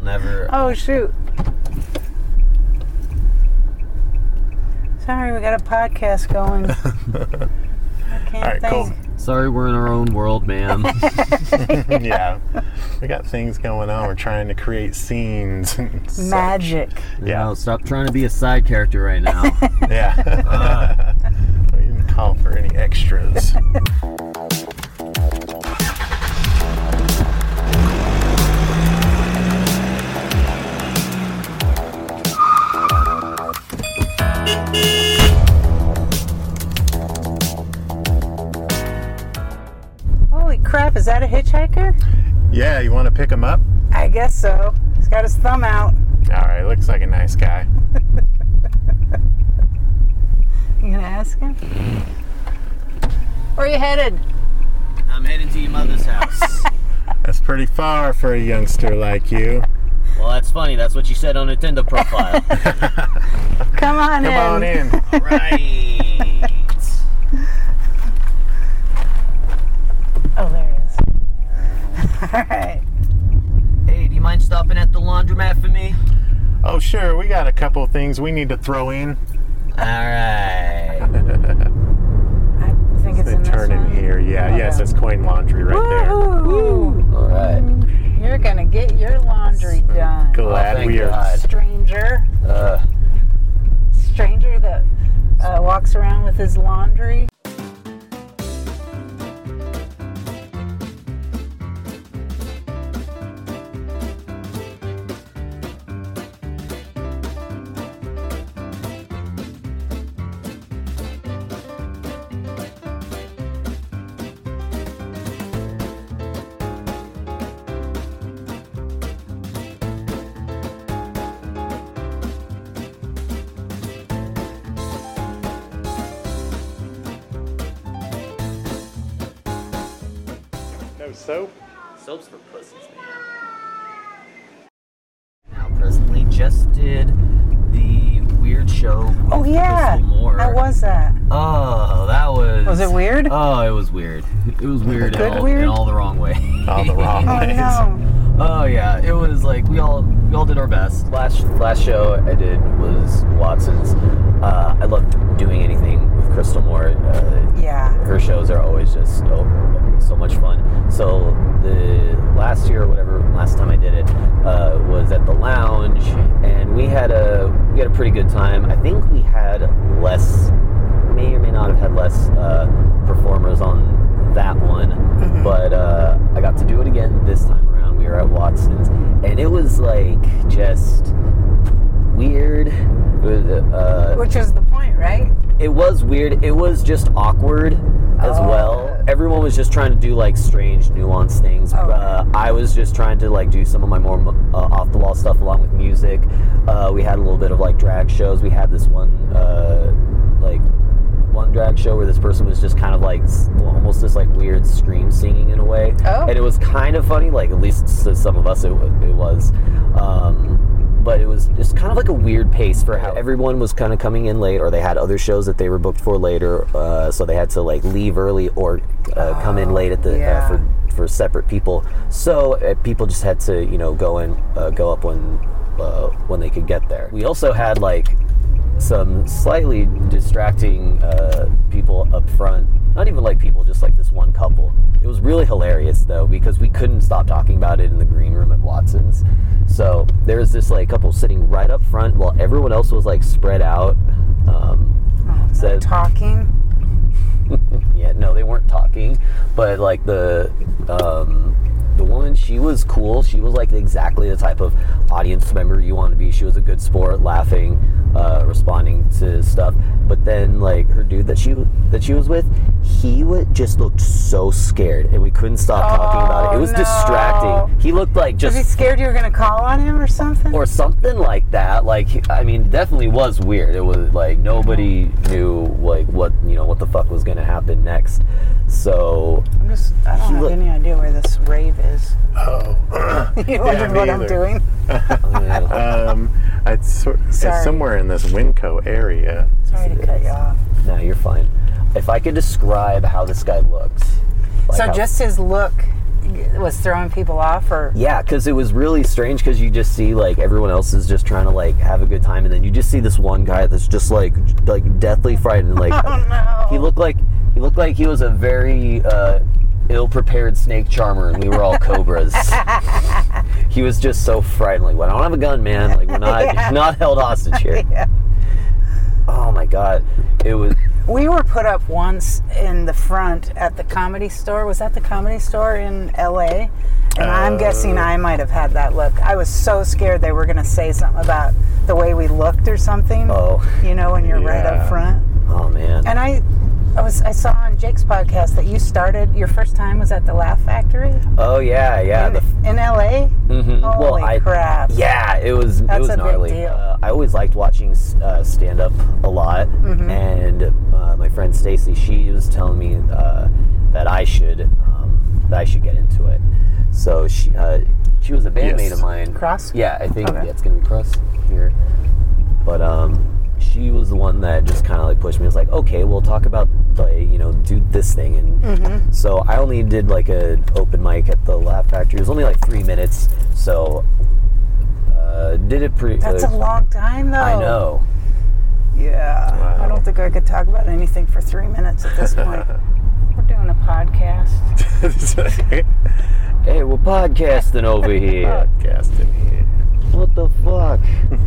never... Oh, shoot. Sorry, we got a podcast going. I can't All right, think. cool. Sorry, we're in our own world, ma'am. Yeah. We got things going on. We're trying to create scenes. And such. Magic. Yeah. No, stop trying to be a side character right now. Yeah. We didn't call for any extras. Holy crap, is that a hitchhiker? Yeah, you want to pick him up? I guess so. He's got his thumb out. All right, looks like a nice guy. You gonna ask him? Where are you headed? I'm heading to your mother's house. That's pretty far for a youngster like you. Well, that's funny. That's what you said on her Tinder profile. Come on in. Come on in. Right. Oh, there it is. All right. Hey, do you mind stopping at the laundromat for me? Oh, sure. We got a couple of things we need to throw in. All right. I think it's They in this turn in one. here. Yeah, Oh, yes, yeah. it's Coin Laundry right there. Woo-hoo. All right. You're gonna get your laundry done. Glad thank we are. God. Stranger that walks around with his laundry. No soap? Soaps for pussies, man. Now, presently, just did the weird show with Oh yeah. Crystal Moore. How was that? Oh, that was... Was it weird? Oh, it was weird. It was weird, Good in weird? all the wrong way. All the wrong Oh ways. no. Oh yeah, it was like we all did our best. Last show I did was Watson's. I love doing anything with Crystal Moore. Yeah. Her shows are always just so much fun. So the last year or whatever, last time I did it was at the Lounge, and we had a pretty good time. I think we had may or may not have had less performers on that one, but I got to do it again this time around. We were at Watson's, and it was like just weird. It was, Which is the point, right? it was weird. It was just awkward as well. Everyone was just trying to do like strange, nuanced things. I was just trying to like do some of my more off the wall stuff along with music. We had a little bit of like drag shows. We had this one drag show where this person was just kind of like almost this like weird scream singing in a way. And it was kind of funny, like at least to some of us it was. But it was just kind of like a weird pace for how everyone was kind of coming in late, or they had other shows that they were booked for later, so they had to like leave early or come in late at the for separate people. So people just had to go up when they could get there. We also had like some slightly distracting people up front. Not even like people, just like this one couple. It was really hilarious though, because we couldn't stop talking about it in the green room at Watson's. So there was this like couple sitting right up front while everyone else was like spread out. Said talking. Yeah, no, they weren't talking, but like the woman, she was cool. She was like exactly the type of audience member you want to be. She was a good sport, laughing, responding to stuff. But then like her dude that she was with, he just looked so scared, and we couldn't stop talking about it. It was distracting. He looked like just... Was he scared you were going to call on him or something? Or something like that. Like, I mean, it definitely was weird. It was like nobody knew like what the fuck was going to happen next. So I don't have any idea where this rave is. Oh. You wondered what I'm doing? It's somewhere in this Winco area. Sorry to cut you off. No, you're fine. If I could describe how this guy looked. So just his look, was throwing people off, or? Yeah, because it was really strange because you just see like everyone else is just trying to like have a good time, and then you just see this one guy that's just like deathly frightened. Like, oh no! He looked like he was a very ill-prepared snake charmer, and we were all cobras. He was just so frightened. Like, well, I don't have a gun, man. Like, we're not Yeah. not held hostage here. Yeah. Oh my God, it was. We were put up once in the front at the Comedy Store. Was that the Comedy Store in L.A.? And I'm guessing I might have had that look. I was so scared they were going to say something about the way we looked or something. Oh. You know, when you're right up front. Oh man. And I saw on Jake's podcast that you started, your first time was at the Laugh Factory? Oh yeah. In LA? Mm-hmm. Holy crap. Yeah, it was That's a big gnarly. deal. I always liked watching stand up a lot, Mm-hmm. and my friend Stacy, she was telling me that I should get into it. So she was a bandmate of mine. Cross? Yeah, I think Okay. it's gonna be Cross here. But she was the one that just kind of like pushed me. It was like, okay, we'll talk about do this thing, and Mm-hmm. so I only did like a open mic at the Laugh Factory. It was only like 3 minutes, so did it pretty. That's a long time, though. I know. Yeah. Wow. I don't think I could talk about anything for 3 minutes at this point. We're doing a podcast. Hey, we're podcasting over here. Podcasting here. What the fuck?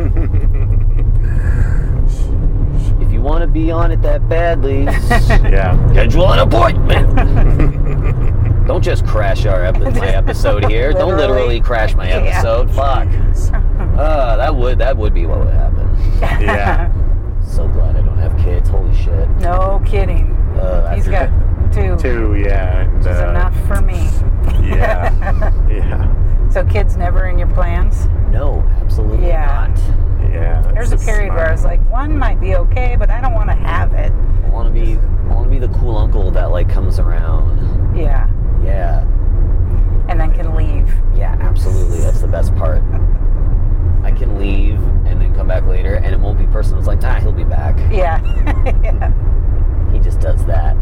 If you want to be on it that badly, Yeah. schedule an appointment. Don't just crash my episode here. Don't literally crash my episode. Fuck. That would be what would happen. Yeah. So glad I don't have kids. Holy shit. No kidding. He's after- got two. Two, yeah. And, Which is enough for me. Yeah. Yeah. So kids never in your plans? No, absolutely Yeah. not. Yeah. There's a period where I was like, one might be okay, but I don't want to have it. I want to be the cool uncle that like comes around. Yeah. Yeah. And then can leave. Yeah, absolutely. That's the best part. I can leave and then come back later, and it won't be personal. It's like, he'll be back. Yeah. Yeah. He just does that.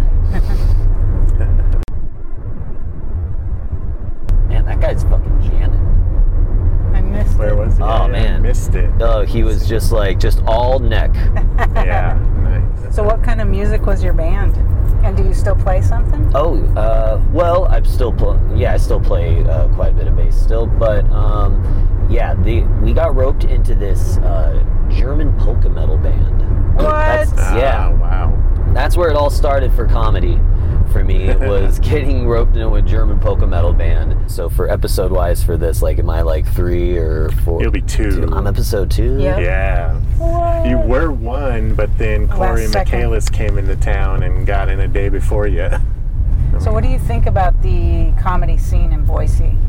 Man, that guy's fucking jamming. I missed Where it. was he? Oh, man. Missed it. Oh, he was just all neck. Yeah. Nice. So what kind of music was your band? And do you still play something? Oh, well, I still play quite a bit of bass still, but we got roped into this German polka metal band. What? Yeah. Wow. That's where it all started for comedy. For me, it was getting roped into a German polka metal band. So for episode-wise for this, like, am I like 3 or 4? It'll be 2. I'm episode 2? Yep. Yeah. What? You were 1, but then Corey Last second. Michaelis came into town and got in a day before you. So what do you think about the comedy scene in Boise?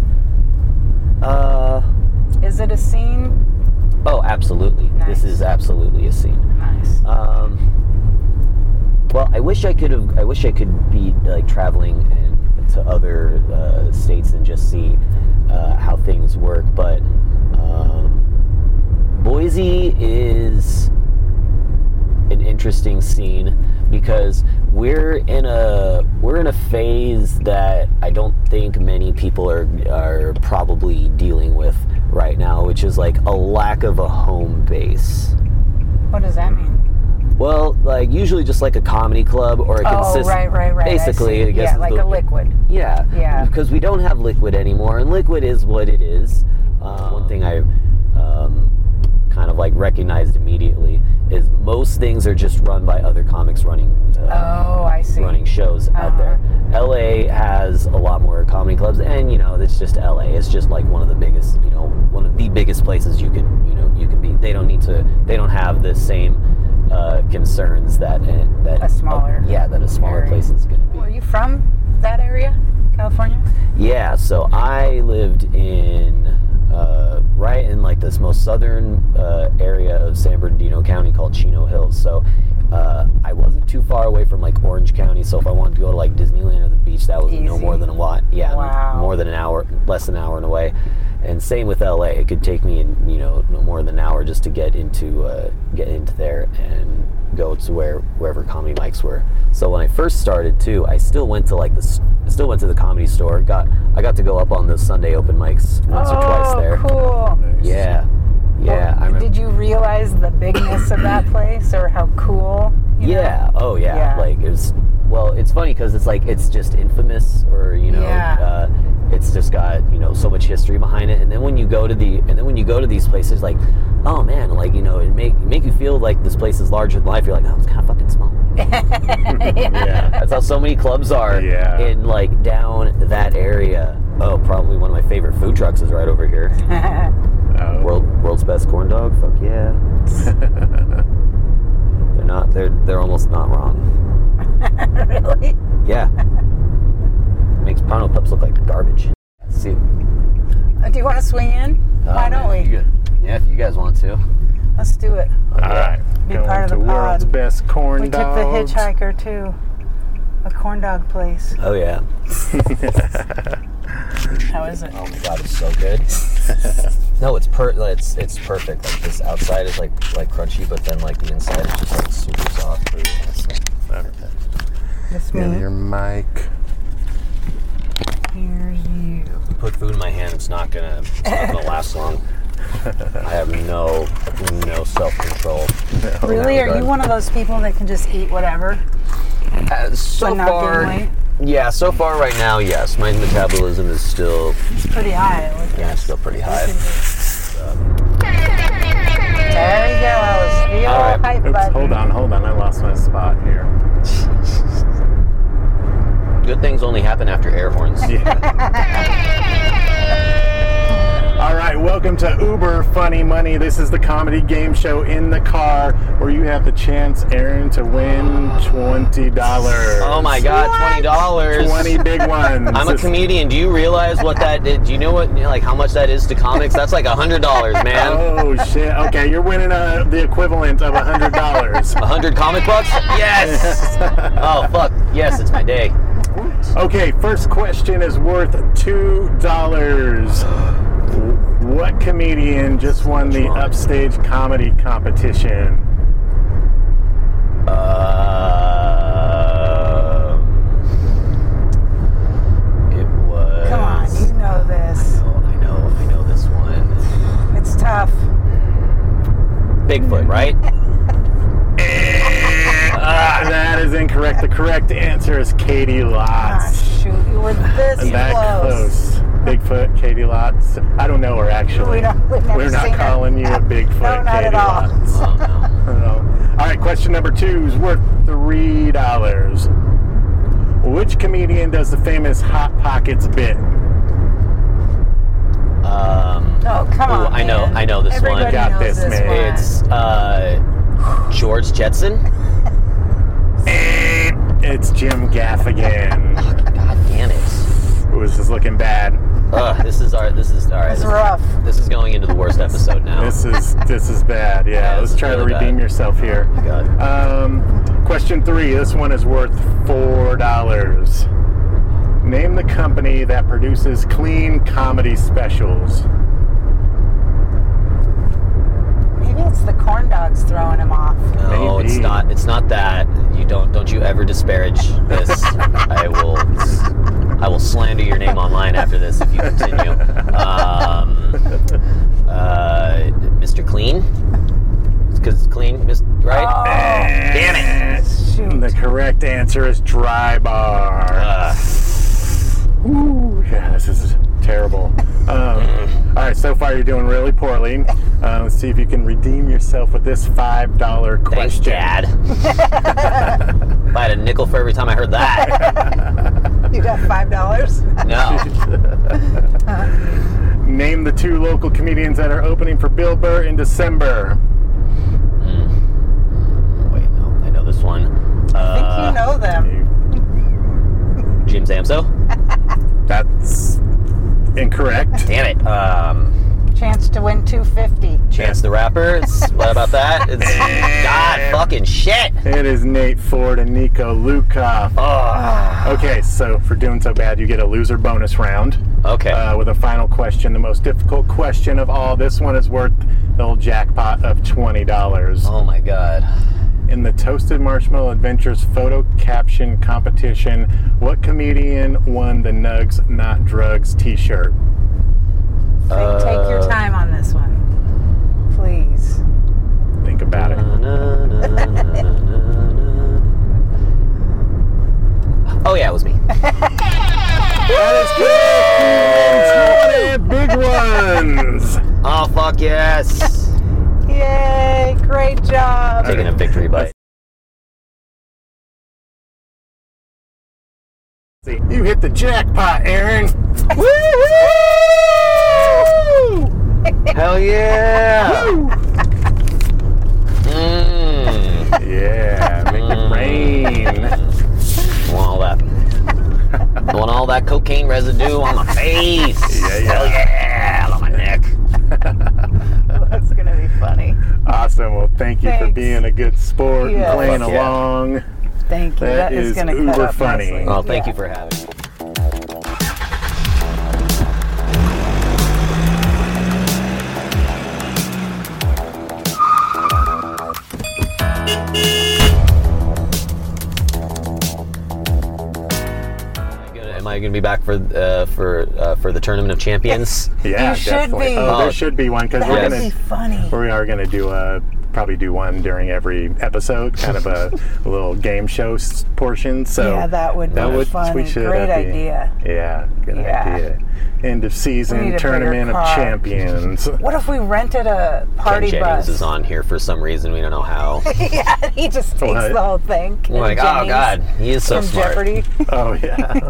Is it a scene? Oh, absolutely. Nice. This is absolutely a scene. Nice. Well, I wish I could be like traveling to other states and just see how things work. But Boise is an interesting scene because we're in a phase that I don't think many people are probably dealing with right now, which is like a lack of a home base. What does that mean? Well, like usually just like a comedy club or a consistent. Oh, right. Basically, I guess. Yeah, like a Liquid. Yeah. Yeah. Because we don't have Liquid anymore, and Liquid is what it is. One thing I kind of like recognized immediately is most things are just run by other comics running. I see. Running shows out there. LA has a lot more comedy clubs, and it's just LA. It's just like one of the biggest, one of the biggest places you could be. They don't have the same concerns that A smaller that a smaller area. place is going to be. Are you from that area, California? Yeah, so I lived in right in like this most southern area of San Bernardino County called Chino Hills. So I wasn't too far away from like Orange County. So if I wanted to go to like Disneyland or the beach, that was no Easy. more than a lot. Yeah, Wow. more than an hour, less than an hour and away. And same with LA. It could take me, no more than an hour just to get into there and go to wherever comedy mics were. So when I first started too, I still went to the Comedy Store, got I got to go up on those Sunday open mics once or twice there. Cool. Nice. Yeah. Yeah. Well, did you realize the bigness of that place or how cool? Yeah. Oh, yeah. Yeah. Like, it was, well, it's funny because it's like, it's just infamous, or, you know, Yeah. it's just got, you know, so much history behind it. And then when you go to these places, like, oh man, like, you know, it make you feel like this place is larger than life. You're like, oh, it's kind of fucking small. Yeah. That's how so many clubs are in, like, down that area. Oh, probably one of my favorite food trucks is right over here. Oh. World's best corn dog. Fuck yeah. They're almost not wrong. Really? Yeah. Makes Pono Pups look like garbage. See. Do you want to swing in? Why don't we? Yeah, if you guys want to. Let's do it. All right. Be Going part of to the pod. world's best corn We took dogs. the hitchhiker to a corn dog place. Oh yeah. How is it? Oh my god, it's so good. No, it's perfect. Like, this outside is like crunchy, but then like the inside is just like super soft. Okay. This And me. your mic. Here's you. You put food in my hand, it's not gonna last long. I have no self-control. Really? Are you one of those people that can just eat whatever? So but not far, gain weight? yeah. So far, right now, yes. My metabolism is still It's pretty high. I would yeah, guess. still pretty high. There you go. I was the All old right. hype Oops, button. hold on. I lost my spot here. Good things only happen after air horns. All right, welcome to Uber Funny Money. This is the comedy game show in the car where you have the chance, Aaron, to win $20. Oh my god, $20. 20 big ones. I'm a comedian. Do you realize what that is? Do you know what, like, how much that is to comics? That's like $100, man. Oh shit! Okay, you're winning the equivalent of $100. 100 comic bucks? Yes. Oh fuck. Yes, it's my day. Okay, first question is worth $2. What comedian just won the Upstage Comedy Competition? It was. Come on, you know this. I know this one. It's tough. Bigfoot, right? That is incorrect. The correct answer is Katie Ah, Lotz. shoot, you were this That close. Bigfoot, Katie Lotz. I don't know her actually. We've never We're not seen her. calling you a Bigfoot, No, not Katie at all. Lotz. Oh no. No. All right, question number 2 is worth $3. Which comedian does the famous Hot Pockets bit? Oh, come Ooh, on, I know this Everybody one. Got knows this, man. one. It's George Jetson. It's Jim Gaffigan. God damn it. It was just looking bad. This is all right. It's rough. This is going into the worst episode now. This is bad. Yeah, this let's is try to really redeem bad. yourself here. Oh my God. Question 3. This one is worth $4. Name the company that produces clean comedy specials. Maybe it's the corn dogs throwing him off. No, Maybe. it's not. It's not that. You don't you ever disparage this. I will slander your name online after this if you continue. Mr. Clean. Because it's clean, right? Oh. Damn it! Shoot. The correct answer is Dry Bar. Ooh, yeah, this is terrible. All right, so far you're doing really poorly. Let's see if you can redeem yourself with this $5 Thanks, question. Dad. If I had a nickel for every time I heard that. You got $5? No. Name the 2 local comedians that are opening for Bill Burr in December. Wait, no. I know this one. I think you know them. Jim Zamso. That's incorrect. Damn it. Chance to win $250. Chance the Rapper. What about that? It's God fucking shit. It is Nate Ford and Nico Lukoff. Oh. Okay, so for doing so bad, you get a loser bonus round. Okay. With a final question, the most difficult question of all. This one is worth the old jackpot of $20. Oh my God. in the Toasted Marshmallow Adventures photo caption competition. What comedian won the Nugs Not Drugs t-shirt? Take your time on this one, please. Think about it. Oh yeah, it was me. That is good! Big ones! Oh fuck yes! Yay, great job. Taking a victory bite. You hit the jackpot, Aaron! Woo-hoo! Hell yeah! Yeah, make it rain. I want all that cocaine residue on my face. Hell yeah, on my neck. That's gonna be funny. Awesome. Well, thank you for being a good sport and playing Fuck yeah. along. Thank you. That is is gonna cut uber up funny. nicely. Oh, thank you for having me. Am I going to be back for the Tournament of Champions? Yeah, You should definitely. be. Oh, there should be one because That would be funny. we are gonna do probably do one during every episode, kind of a little game show portion. So Yeah, that would be funny. We should, Great that'd be- idea. Yeah, good Yeah. idea. End of We season need a Tournament bigger of car. Champions. What if we rented a Ken party Jennings bus? is on here for some reason. We don't know how. Yeah, he just takes What? the whole thing. I'm like, oh Jennings god, he is so from smart. Jeopardy. Oh yeah.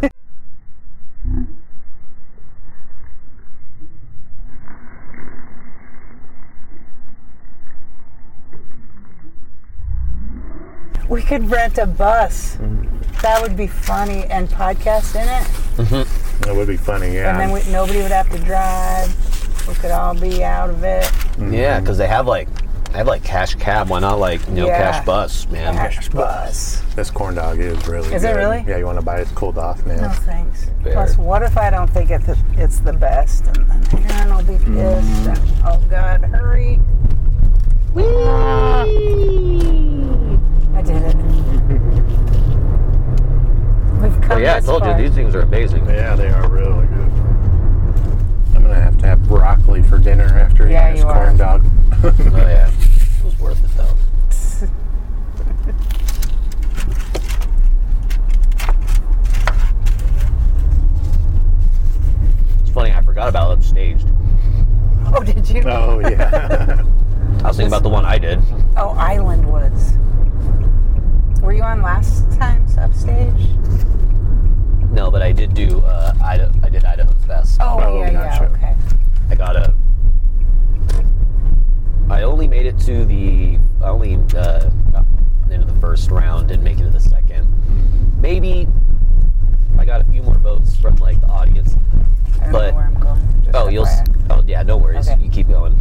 We could rent a bus. That would be funny, and podcast in it. That would be funny. Yeah. And then nobody would have to drive. We could all be out of it. Yeah, because they have like cash cab. Why not cash bus, man? Cash bus. This corn dog is really good. Is it really? Yeah, you want to buy it cooled off, man. No thanks. Fair. Plus, what if I don't think it's the best? And then Aaron will be pissed. And, oh God, hurry. I did it. We've come Oh yeah, I this told far. you these things are amazing. Yeah, they are really good. I'm gonna have to have broccoli for dinner after Yeah, eating this you are. corn dog. Oh yeah, it was worth it though. It's funny, I forgot about Upstaged. Oh, did you? Oh yeah. I was thinking about the one I did. Oh, Island Woods. Were you on last time's Upstage? No, but I did do I did Idaho's Best. Oh, yeah, gotcha. okay. I only made it to the into the first round, didn't make it to the second. Maybe I got a few more votes from like the audience. I don't But- know where I'm going. Just FYI. Oh yeah, no worries. Okay. You keep going.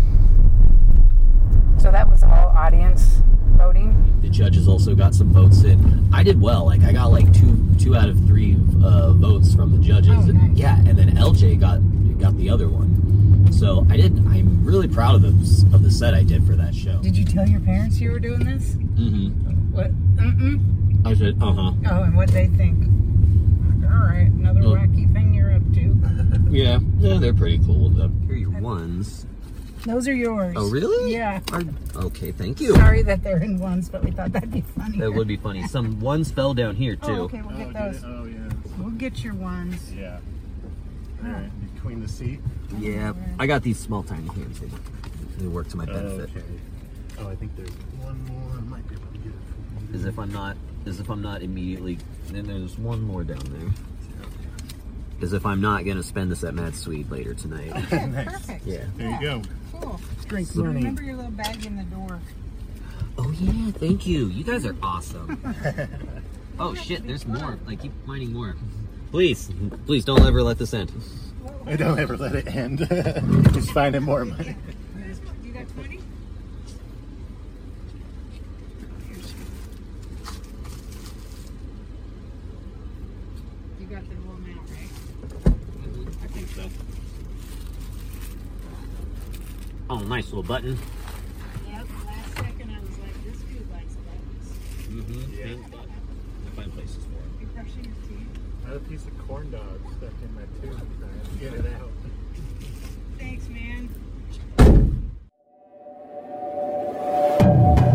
So that was all audience voting? The judges also got some votes in. I did well. Like I got like two out of 3 votes from the judges. Oh, nice. Yeah, and then LJ got the other one. So I'm really proud of the set I did for that show. Did you tell your parents you were doing this? Mm-hmm. What? I said, uh-huh. Oh, and what'd they think? Like, all right, another Oh. wacky thing you're up to. Yeah, they're pretty cool with them. Here are your ones. Those are yours. Oh, really? Yeah. Okay, thank you. Sorry that they're in ones, but we thought that'd be funny. That would be funny. Some ones fell down here too. Oh, okay, we'll get those. Oh yeah. We'll get your ones. Yeah. All right. Between the seat. Yeah, I got these small tiny hands. They work to my benefit. Okay. Oh, I think there's one more. I might be able to get it. As if I'm not immediately. Then there's one more down there. As if I'm not gonna spend this at Mad Swede later tonight. Nice. Perfect. Yeah. There you go. Cool. Drink So money. remember your little bag in the door. Oh yeah, thank you. You guys are awesome. Oh shit, there's more. Like keep finding more. Please don't ever let this end. I don't ever let it end. Just finding more money. You got 20? You got the whole amount, right? I think so. Oh, nice little button. Yep. Last second I was like, this dude likes buttons. Yeah. But I find places for it. Are you brushing your teeth? I had a piece of corn dog stuck in my tooth. I had to get it out. Thanks, man.